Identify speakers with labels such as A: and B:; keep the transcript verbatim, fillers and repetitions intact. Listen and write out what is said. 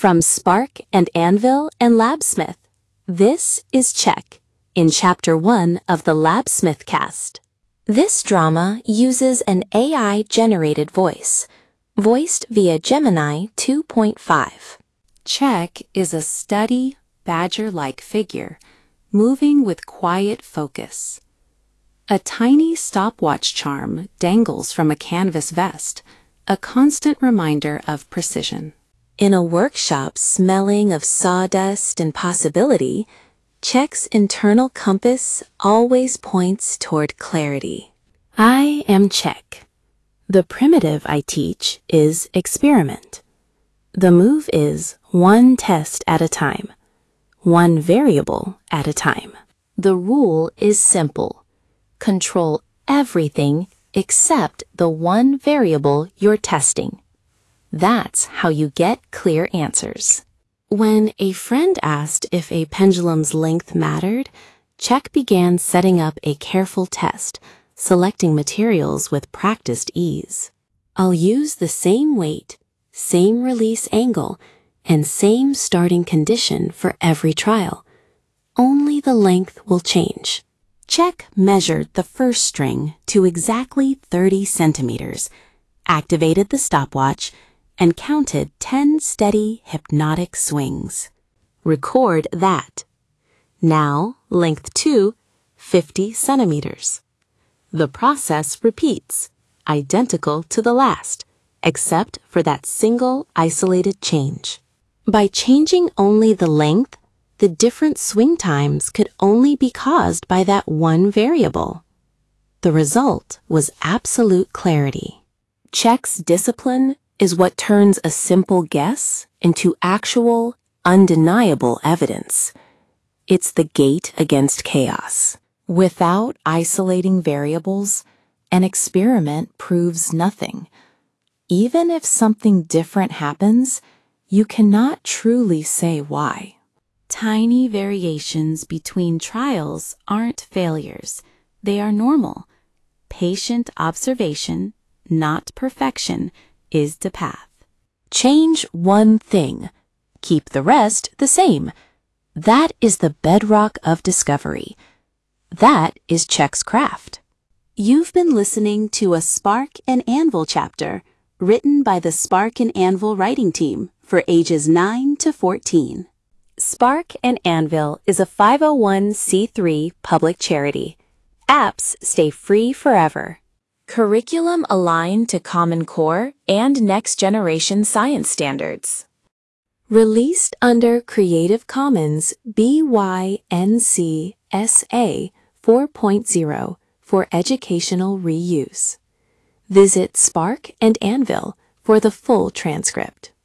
A: From Spark and Anvil and Labsmith, this is Check in Chapter one of the Labsmith cast. This drama uses an A I-generated voice, voiced via Gemini two point five. Check is a steady, badger-like figure, moving with quiet focus. A tiny stopwatch charm dangles from a canvas vest, a constant reminder of precision. In a workshop smelling of sawdust and possibility, Check's internal compass always points toward clarity. I am Check. The primitive I teach is experiment. The move is one test at a time, one variable at a time. The rule is simple. Control everything except the one variable you're testing. That's how you get clear answers. When a friend asked if a pendulum's length mattered, Check began setting up a careful test, selecting materials with practiced ease. I'll use the same weight, same release angle, and same starting condition for every trial. Only the length will change. Check measured the first string to exactly thirty centimeters, activated the stopwatch, and counted ten steady hypnotic swings. Record that. Now, length two, fifty centimeters. The process repeats, identical to the last, except for that single isolated change. By changing only the length, the different swing times could only be caused by that one variable. The result was absolute clarity. Check's discipline is what turns a simple guess into actual, undeniable evidence. It's the gate against chaos. Without isolating variables, an experiment proves nothing. Even if something different happens, you cannot truly say why. Tiny variations between trials aren't failures. They are normal. Patient observation, not perfection, is the path. Change one thing. Keep the rest the same. That is the bedrock of discovery. That is Check's craft. You've been listening to a Spark and Anvil chapter written by the Spark and Anvil writing team for ages nine to fourteen. Spark and Anvil is a five oh one c three public charity. Apps stay free forever. Curriculum aligned to Common Core and next-generation science standards. Released under Creative Commons B Y N C S A four point oh for educational reuse. Visit Spark and Anvil for the full transcript.